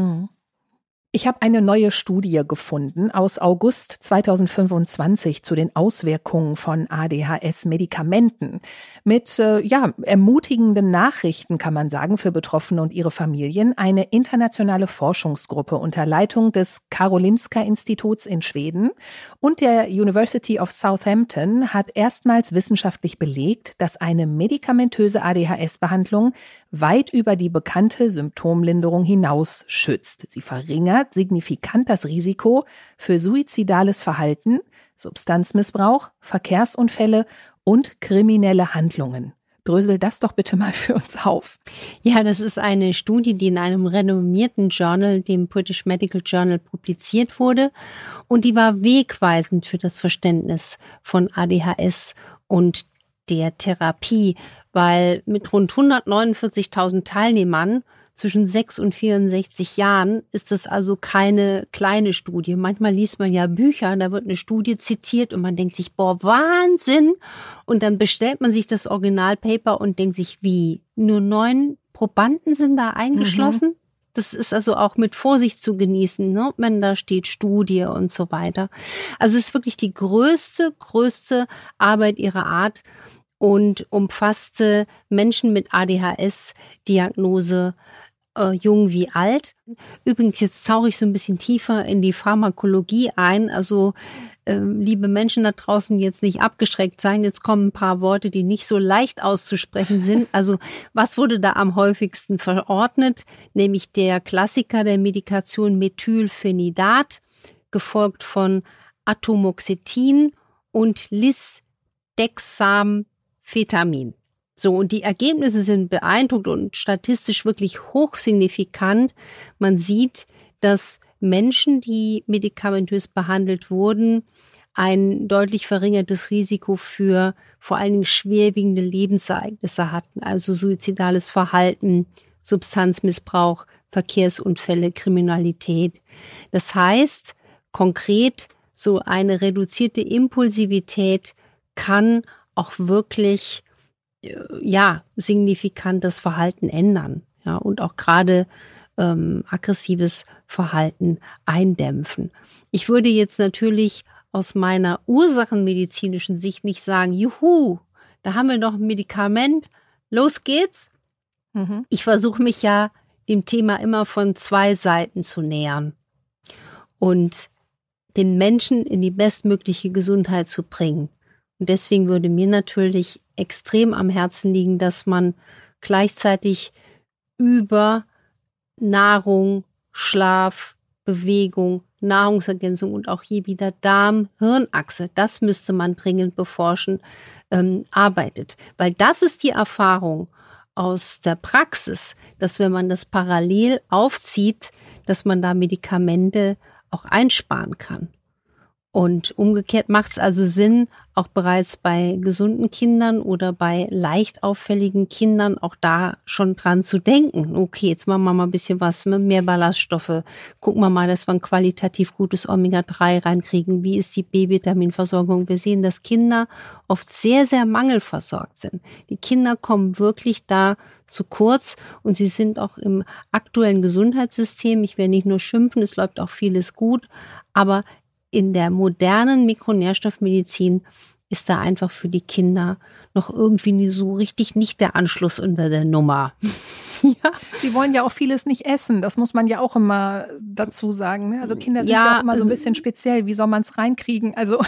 Ich habe eine neue Studie gefunden aus August 2025 zu den Auswirkungen von ADHS-Medikamenten mit ermutigenden Nachrichten, kann man sagen, für Betroffene und ihre Familien. Eine internationale Forschungsgruppe unter Leitung des Karolinska-Instituts in Schweden und der University of Southampton hat erstmals wissenschaftlich belegt, dass eine medikamentöse ADHS-Behandlung weit über die bekannte Symptomlinderung hinaus schützt. Sie verringert signifikant das Risiko für suizidales Verhalten, Substanzmissbrauch, Verkehrsunfälle und kriminelle Handlungen. Drösel das doch bitte mal für uns auf. Ja, das ist eine Studie, die in einem renommierten Journal, dem British Medical Journal, publiziert wurde. Und die war wegweisend für das Verständnis von ADHS und der Therapie, weil mit rund 149.000 Teilnehmern zwischen 6 und 64 Jahren ist das also keine kleine Studie. Manchmal liest man ja Bücher, da wird eine Studie zitiert und man denkt sich, boah, Wahnsinn! Und dann bestellt man sich das Originalpaper und denkt sich, wie? Nur 9 Probanden sind da eingeschlossen? Das ist also auch mit Vorsicht zu genießen, ne? Wenn da steht Studie und so weiter. Also es ist wirklich die größte Arbeit ihrer Art und umfasste Menschen mit ADHS-Diagnose, jung wie alt. Übrigens, jetzt tauche ich so ein bisschen tiefer in die Pharmakologie ein. Also, liebe Menschen da draußen, jetzt nicht abgeschreckt sein. Jetzt kommen ein paar Worte, die nicht so leicht auszusprechen sind. Also, was wurde da am häufigsten verordnet? Nämlich der Klassiker der Medikation Methylphenidat, gefolgt von Atomoxetin und Lisdexamfetamin. So, und die Ergebnisse sind beeindruckend und statistisch wirklich hochsignifikant. Man sieht, dass Menschen, die medikamentös behandelt wurden, ein deutlich verringertes Risiko für vor allen Dingen schwerwiegende Lebensereignisse hatten, also suizidales Verhalten, Substanzmissbrauch, Verkehrsunfälle, Kriminalität. Das heißt, konkret, so eine reduzierte Impulsivität kann auch wirklich signifikant das Verhalten ändern, ja, und auch gerade aggressives Verhalten eindämpfen. Ich würde jetzt natürlich aus meiner ursachenmedizinischen Sicht nicht sagen, juhu, da haben wir noch ein Medikament, los geht's. Ich versuche mich ja dem Thema immer von 2 Seiten zu nähern und den Menschen in die bestmögliche Gesundheit zu bringen. Und deswegen würde mir natürlich extrem am Herzen liegen, dass man gleichzeitig über Nahrung, Schlaf, Bewegung, Nahrungsergänzung und auch hier wieder Darm-Hirnachse. Das müsste man dringend beforschen, arbeitet. Weil das ist die Erfahrung aus der Praxis, dass wenn man das parallel aufzieht, dass man da Medikamente auch einsparen kann. Und umgekehrt macht es also Sinn, auch bereits bei gesunden Kindern oder bei leicht auffälligen Kindern auch da schon dran zu denken. Okay, jetzt machen wir mal ein bisschen was mit mehr Ballaststoffe. Gucken wir mal, dass wir ein qualitativ gutes Omega-3 reinkriegen. Wie ist die B-Vitaminversorgung? Wir sehen, dass Kinder oft sehr, sehr mangelversorgt sind. Die Kinder kommen wirklich da zu kurz und sie sind auch im aktuellen Gesundheitssystem. Ich will nicht nur schimpfen, es läuft auch vieles gut, aber in der modernen Mikronährstoffmedizin ist da einfach für die Kinder noch irgendwie nie so richtig nicht der Anschluss unter der Nummer. Ja, sie wollen ja auch vieles nicht essen. Das muss man ja auch immer dazu sagen. Ne? Also Kinder sind ja auch immer so ein bisschen speziell. Wie soll man es reinkriegen? Also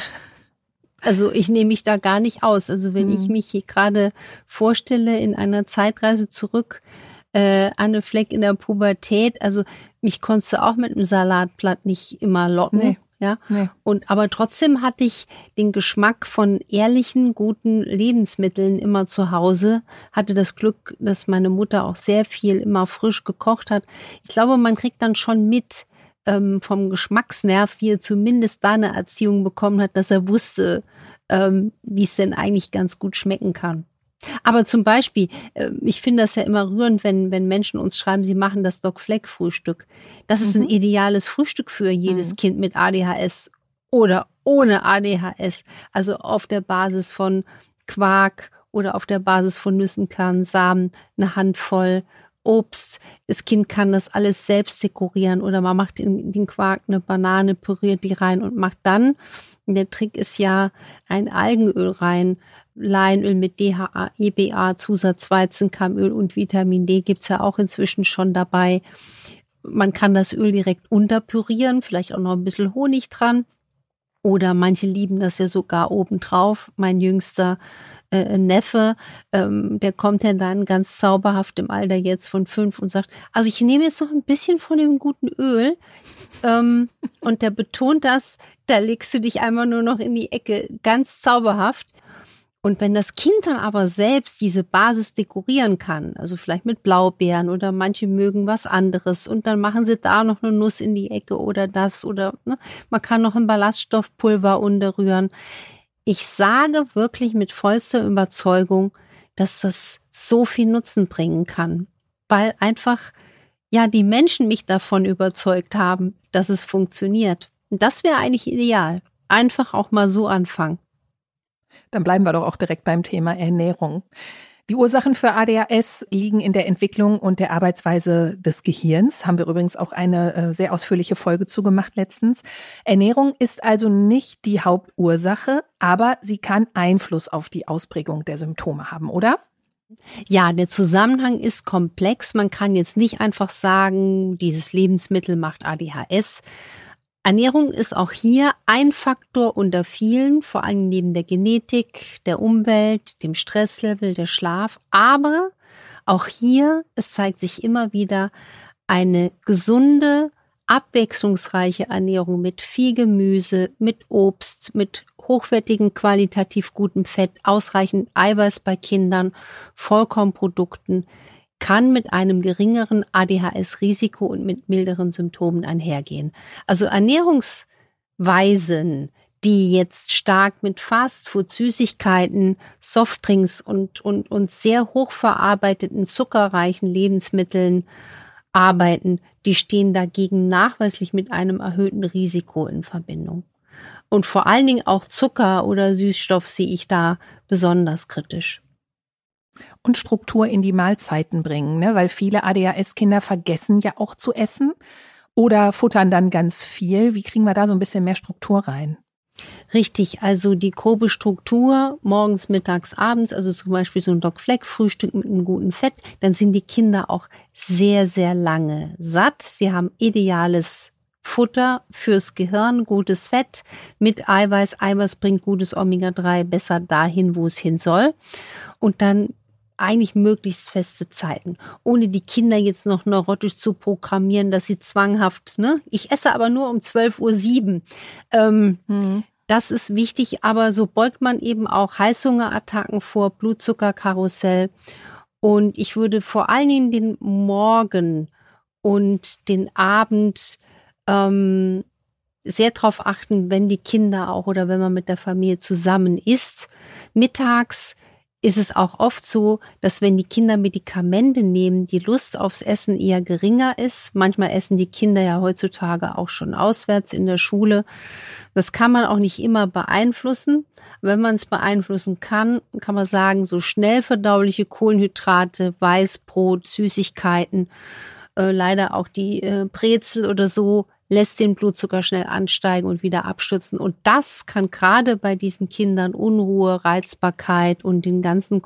ich nehme mich da gar nicht aus. Also wenn ich mich hier gerade vorstelle in einer Zeitreise zurück, Anne Fleck in der Pubertät, also mich konntest du auch mit einem Salatblatt nicht immer locken. Nee. Ja, nee. Aber trotzdem hatte ich den Geschmack von ehrlichen, guten Lebensmitteln immer zu Hause. Hatte das Glück, dass meine Mutter auch sehr viel immer frisch gekocht hat. Ich glaube, man kriegt dann schon mit vom Geschmacksnerv, wie er zumindest da eine Erziehung bekommen hat, dass er wusste, wie es denn eigentlich ganz gut schmecken kann. Aber zum Beispiel, ich finde das ja immer rührend, wenn Menschen uns schreiben, sie machen das Doc-Fleck-Frühstück. Das ist ein ideales Frühstück für jedes Kind mit ADHS oder ohne ADHS. Also auf der Basis von Quark oder auf der Basis von Nüssen, Kernen, Samen, eine Handvoll Obst. Das Kind kann das alles selbst dekorieren oder man macht in den Quark eine Banane, püriert die rein und macht dann, der Trick ist ja, ein Algenöl rein, Leinöl mit DHA, EPA, Zusatz Weizenkeimöl und Vitamin D gibt's ja auch inzwischen schon dabei. Man kann das Öl direkt unterpürieren, vielleicht auch noch ein bisschen Honig dran. Oder manche lieben das ja sogar obendrauf. Mein jüngster Neffe, der kommt ja dann ganz zauberhaft im Alter jetzt von 5 und sagt, also ich nehme jetzt noch ein bisschen von dem guten Öl. Und der betont das, da legst du dich einmal nur noch in die Ecke, ganz zauberhaft. Und wenn das Kind dann aber selbst diese Basis dekorieren kann, also vielleicht mit Blaubeeren oder manche mögen was anderes und dann machen sie da noch eine Nuss in die Ecke oder das oder man kann noch ein Ballaststoffpulver unterrühren. Ich sage wirklich mit vollster Überzeugung, dass das so viel Nutzen bringen kann, weil einfach die Menschen mich davon überzeugt haben, dass es funktioniert. Und das wäre eigentlich ideal. Einfach auch mal so anfangen. Dann bleiben wir doch auch direkt beim Thema Ernährung. Die Ursachen für ADHS liegen in der Entwicklung und der Arbeitsweise des Gehirns. Haben wir übrigens auch eine sehr ausführliche Folge zugemacht letztens. Ernährung ist also nicht die Hauptursache, aber sie kann Einfluss auf die Ausprägung der Symptome haben, oder? Ja, der Zusammenhang ist komplex. Man kann jetzt nicht einfach sagen, dieses Lebensmittel macht ADHS. Ernährung ist auch hier ein Faktor unter vielen, vor allem neben der Genetik, der Umwelt, dem Stresslevel, der Schlaf. Aber auch hier, es zeigt sich immer wieder, eine gesunde, abwechslungsreiche Ernährung mit viel Gemüse, mit Obst, mit hochwertigen, qualitativ gutem Fett, ausreichend Eiweiß bei Kindern, Vollkornprodukten, kann mit einem geringeren ADHS-Risiko und mit milderen Symptomen einhergehen. Also Ernährungsweisen, die jetzt stark mit Fastfood, Süßigkeiten, Softdrinks und sehr hochverarbeiteten, zuckerreichen Lebensmitteln arbeiten, die stehen dagegen nachweislich mit einem erhöhten Risiko in Verbindung. Und vor allen Dingen auch Zucker oder Süßstoff sehe ich da besonders kritisch. Und Struktur in die Mahlzeiten bringen, ne? Weil viele ADHS-Kinder vergessen ja auch zu essen oder futtern dann ganz viel. Wie kriegen wir da so ein bisschen mehr Struktur rein? Richtig, also die grobe Struktur morgens, mittags, abends, also zum Beispiel so ein Doc-Fleck-Frühstück mit einem guten Fett, dann sind die Kinder auch sehr, sehr lange satt. Sie haben ideales Futter fürs Gehirn, gutes Fett mit Eiweiß. Eiweiß bringt gutes Omega-3 besser dahin, wo es hin soll. Und dann eigentlich möglichst feste Zeiten, ohne die Kinder jetzt noch neurotisch zu programmieren, dass sie zwanghaft, ich esse aber nur um 12:07 Uhr. Das ist wichtig, aber so beugt man eben auch Heißhungerattacken vor, Blutzuckerkarussell. Und ich würde vor allen Dingen den Morgen und den Abend sehr darauf achten, wenn die Kinder auch oder wenn man mit der Familie zusammen isst. Mittags ist es auch oft so, dass wenn die Kinder Medikamente nehmen, die Lust aufs Essen eher geringer ist. Manchmal essen die Kinder ja heutzutage auch schon auswärts in der Schule. Das kann man auch nicht immer beeinflussen. Wenn man es beeinflussen kann, kann man sagen, so schnell verdauliche Kohlenhydrate, Weißbrot, Süßigkeiten, leider auch die Brezel oder so, lässt den Blutzucker schnell ansteigen und wieder abstürzen. Und das kann gerade bei diesen Kindern Unruhe, Reizbarkeit und den ganzen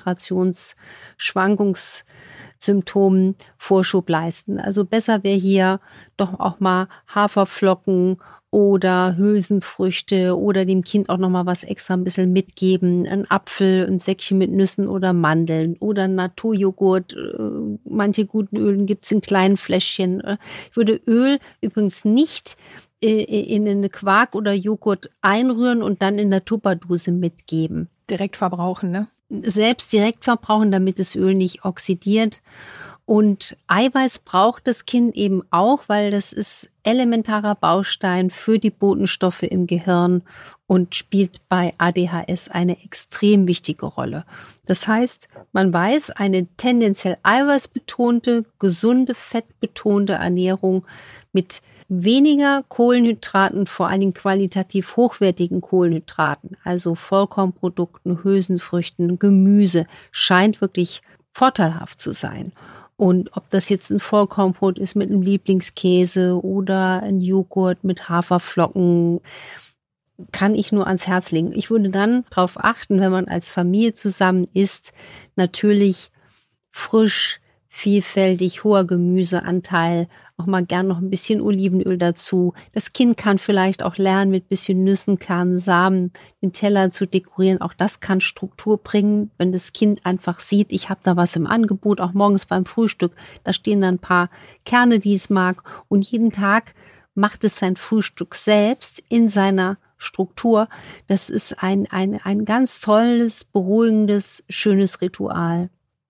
Konzentrationsschwankungssymptomen Vorschub leisten. Also besser wäre hier doch auch mal Haferflocken oder Hülsenfrüchte oder dem Kind auch noch mal was extra ein bisschen mitgeben. Ein Apfel, ein Säckchen mit Nüssen oder Mandeln oder Naturjoghurt. Manche guten Ölen gibt es in kleinen Fläschchen. Ich würde Öl übrigens nicht in eine Quark oder Joghurt einrühren und dann in der Tupperdose mitgeben. Direkt verbrauchen, ne? Selbst direkt verbrauchen, damit das Öl nicht oxidiert. Und Eiweiß braucht das Kind eben auch, weil das ist elementarer Baustein für die Botenstoffe im Gehirn und spielt bei ADHS eine extrem wichtige Rolle. Das heißt, man weiß, eine tendenziell eiweißbetonte, gesunde, fettbetonte Ernährung mit weniger Kohlenhydraten, vor allen Dingen qualitativ hochwertigen Kohlenhydraten, also Vollkornprodukten, Hülsenfrüchten, Gemüse, scheint wirklich vorteilhaft zu sein. Und ob das jetzt ein Vollkornbrot ist mit einem Lieblingskäse oder ein Joghurt mit Haferflocken, kann ich nur ans Herz legen. Ich würde dann darauf achten, wenn man als Familie zusammen isst, natürlich frisch, vielfältig, hoher Gemüseanteil, auch mal gern noch ein bisschen Olivenöl dazu. Das Kind kann vielleicht auch lernen, mit ein bisschen Nüssen, Kernen, Samen den Teller zu dekorieren. Auch das kann Struktur bringen, wenn das Kind einfach sieht, ich habe da was im Angebot, auch morgens beim Frühstück. Da stehen dann ein paar Kerne, die es mag. Und jeden Tag macht es sein Frühstück selbst in seiner Struktur. Das ist ein ganz tolles, beruhigendes, schönes Ritual.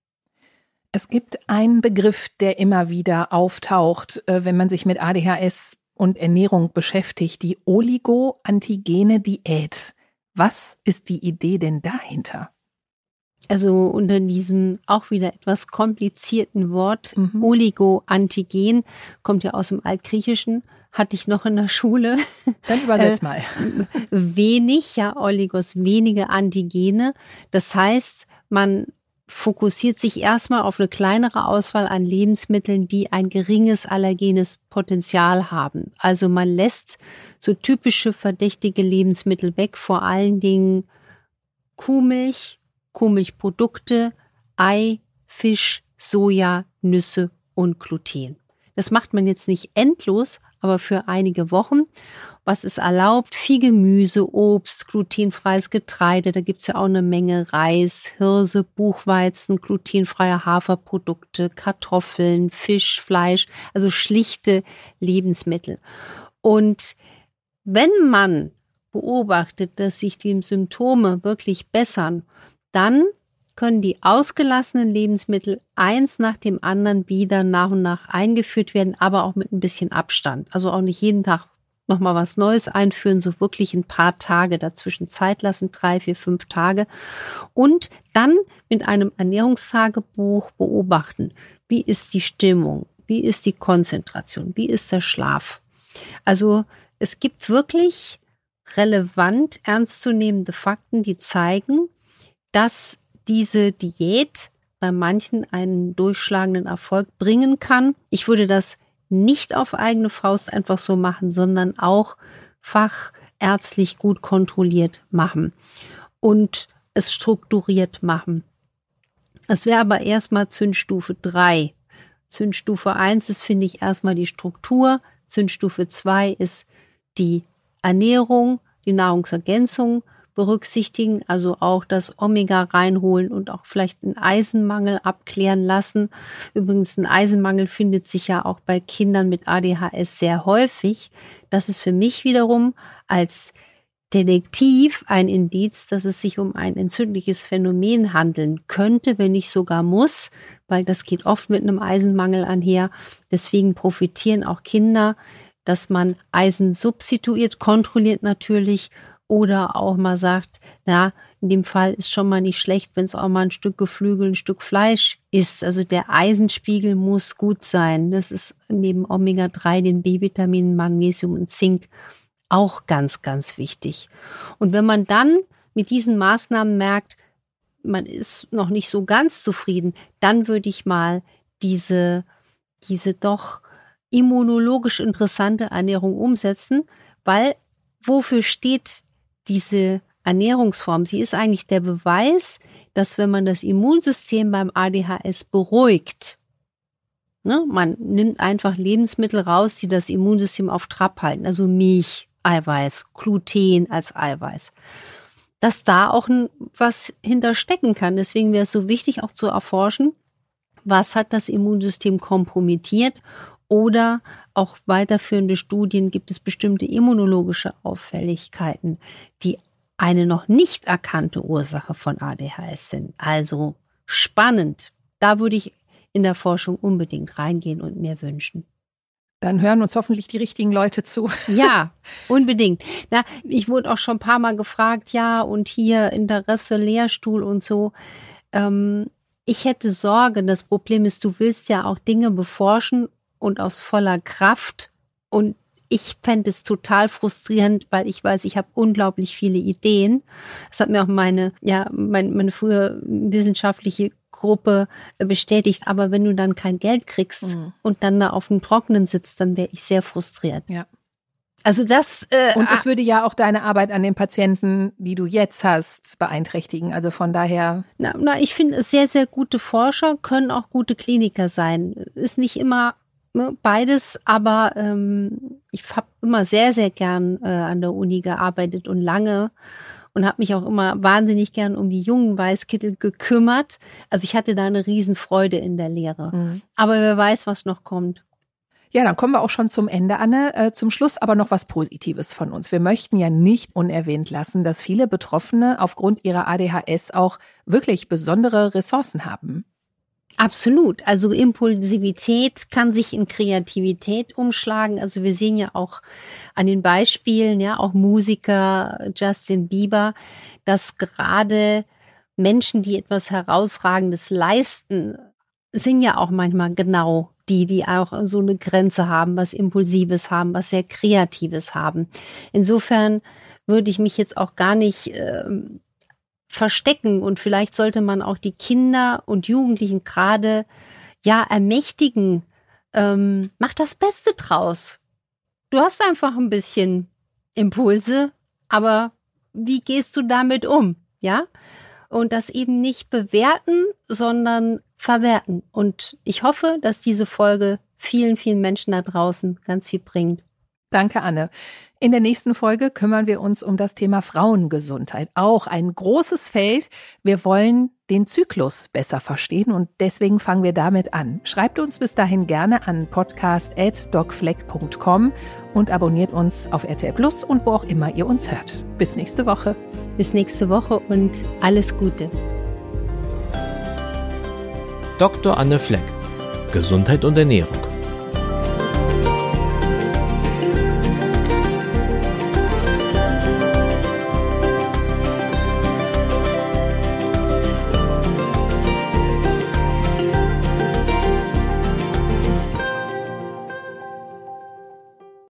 Es gibt einen Begriff, der immer wieder auftaucht, wenn man sich mit ADHS und Ernährung beschäftigt, die oligoantigene Diät. Was ist die Idee denn dahinter? Also unter diesem auch wieder etwas komplizierten Wort, Oligoantigen, kommt ja aus dem Altgriechischen, hatte ich noch in der Schule. Dann übersetz mal. Wenig, ja, Oligos, wenige Antigene. Das heißt, man fokussiert sich erstmal auf eine kleinere Auswahl an Lebensmitteln, die ein geringes allergenes Potenzial haben. Also man lässt so typische verdächtige Lebensmittel weg, vor allen Dingen Kuhmilch, Kuhmilchprodukte, Ei, Fisch, Soja, Nüsse und Gluten. Das macht man jetzt nicht endlos, aber für einige Wochen. Was ist erlaubt? Viel Gemüse, Obst, glutenfreies Getreide, da gibt es ja auch eine Menge Reis, Hirse, Buchweizen, glutenfreie Haferprodukte, Kartoffeln, Fisch, Fleisch, also schlichte Lebensmittel. Und wenn man beobachtet, dass sich die Symptome wirklich bessern, dann können die ausgelassenen Lebensmittel eins nach dem anderen wieder nach und nach eingeführt werden, aber auch mit ein bisschen Abstand. Also auch nicht jeden Tag nochmal was Neues einführen, so wirklich ein paar Tage dazwischen Zeit lassen, 3, 4, 5 Tage. Und dann mit einem Ernährungstagebuch beobachten, wie ist die Stimmung, wie ist die Konzentration, wie ist der Schlaf. Also es gibt wirklich relevant ernstzunehmende Fakten, die zeigen, dass diese Diät bei manchen einen durchschlagenden Erfolg bringen kann. Ich würde das nicht auf eigene Faust einfach so machen, sondern auch fachärztlich gut kontrolliert machen und es strukturiert machen. Das wäre aber erstmal Zündstufe 3. Zündstufe 1 ist, finde ich, erstmal die Struktur. Zündstufe 2 ist die Ernährung, die Nahrungsergänzung berücksichtigen, also auch das Omega reinholen und auch vielleicht einen Eisenmangel abklären lassen. Übrigens, ein Eisenmangel findet sich ja auch bei Kindern mit ADHS sehr häufig. Das ist für mich wiederum als Detektiv ein Indiz, dass es sich um ein entzündliches Phänomen handeln könnte, wenn nicht sogar muss, weil das geht oft mit einem Eisenmangel einher. Deswegen profitieren auch Kinder, dass man Eisen substituiert, kontrolliert natürlich, oder auch mal sagt, na, in dem Fall ist schon mal nicht schlecht, wenn es auch mal ein Stück Geflügel, ein Stück Fleisch ist. Also der Eisenspiegel muss gut sein. Das ist neben Omega-3, den B-Vitaminen, Magnesium und Zink auch ganz, ganz wichtig. Und wenn man dann mit diesen Maßnahmen merkt, man ist noch nicht so ganz zufrieden, dann würde ich mal diese doch immunologisch interessante Ernährung umsetzen, weil wofür steht diese Ernährungsform? Sie ist eigentlich der Beweis, dass wenn man das Immunsystem beim ADHS beruhigt, ne, man nimmt einfach Lebensmittel raus, die das Immunsystem auf Trab halten, also Milch, Eiweiß, Gluten als Eiweiß, dass da auch was hinterstecken kann. Deswegen wäre es so wichtig, auch zu erforschen, was hat das Immunsystem kompromittiert, oder auch weiterführende Studien, gibt es bestimmte immunologische Auffälligkeiten, die eine noch nicht erkannte Ursache von ADHS sind. Also spannend. Da würde ich in der Forschung unbedingt reingehen und mir wünschen. Dann hören uns hoffentlich die richtigen Leute zu. Ja, unbedingt. Na, ich wurde auch schon ein paar Mal gefragt, ja, und hier Interesse, Lehrstuhl und so. Ich hätte Sorge, das Problem ist, du willst ja auch Dinge beforschen und aus voller Kraft. Und ich fände es total frustrierend, weil ich weiß, ich habe unglaublich viele Ideen. Das hat mir auch meine frühere wissenschaftliche Gruppe bestätigt. Aber wenn du dann kein Geld kriegst und dann da auf dem Trockenen sitzt, dann wäre ich sehr frustriert. Ja. Also das und es würde ja auch deine Arbeit an den Patienten, die du jetzt hast, beeinträchtigen. Also von daher. Na, ich finde, sehr, sehr gute Forscher können auch gute Kliniker sein. Ist nicht immer beides, aber ich habe immer sehr, sehr gern an der Uni gearbeitet und lange und habe mich auch immer wahnsinnig gern um die jungen Weißkittel gekümmert. Also ich hatte da eine Riesenfreude in der Lehre. Mhm. Aber wer weiß, was noch kommt. Ja, dann kommen wir auch schon zum Ende, Anne. Zum Schluss aber noch was Positives von uns. Wir möchten ja nicht unerwähnt lassen, dass viele Betroffene aufgrund ihrer ADHS auch wirklich besondere Ressourcen haben. Absolut. Also Impulsivität kann sich in Kreativität umschlagen. Also wir sehen ja auch an den Beispielen, ja, auch Musiker, Justin Bieber, dass gerade Menschen, die etwas Herausragendes leisten, sind ja auch manchmal genau die auch so eine Grenze haben, was Impulsives haben, was sehr Kreatives haben. Insofern würde ich mich jetzt auch gar nicht verstecken, und vielleicht sollte man auch die Kinder und Jugendlichen gerade ermächtigen. Mach das Beste draus. Du hast einfach ein bisschen Impulse, aber wie gehst du damit um? Ja? Und das eben nicht bewerten, sondern verwerten. Und ich hoffe, dass diese Folge vielen, vielen Menschen da draußen ganz viel bringt. Danke, Anne. In der nächsten Folge kümmern wir uns um das Thema Frauengesundheit. Auch ein großes Feld. Wir wollen den Zyklus besser verstehen und deswegen fangen wir damit an. Schreibt uns bis dahin gerne an podcast@docfleck.com und abonniert uns auf RTL Plus und wo auch immer ihr uns hört. Bis nächste Woche. Bis nächste Woche und alles Gute. Dr. Anne Fleck. Gesundheit und Ernährung.